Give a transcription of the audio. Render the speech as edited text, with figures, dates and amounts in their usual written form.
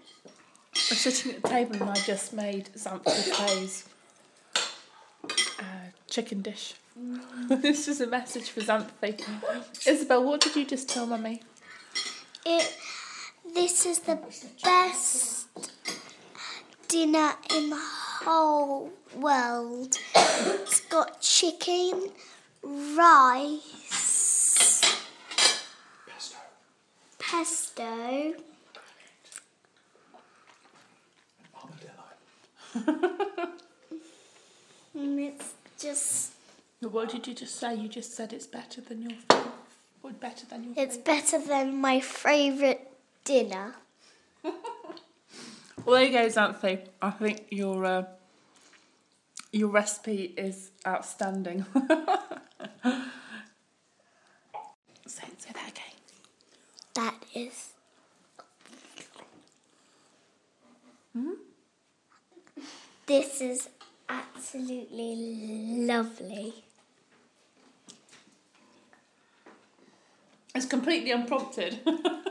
I'm sitting at the table and I just made Xanthi Clay's chicken dish. This is a message for Xanthi. Isabel, what did you just tell Mummy? This is the best dinner in the whole world. It's got chicken, rice, pesto. And it's just... What did you just say? You just said it's better than your favourite. It's better than my favourite dinner. Well, there you go, Xanthi. I think your recipe is outstanding. Say that again. That is... This is absolutely lovely. It's completely unprompted.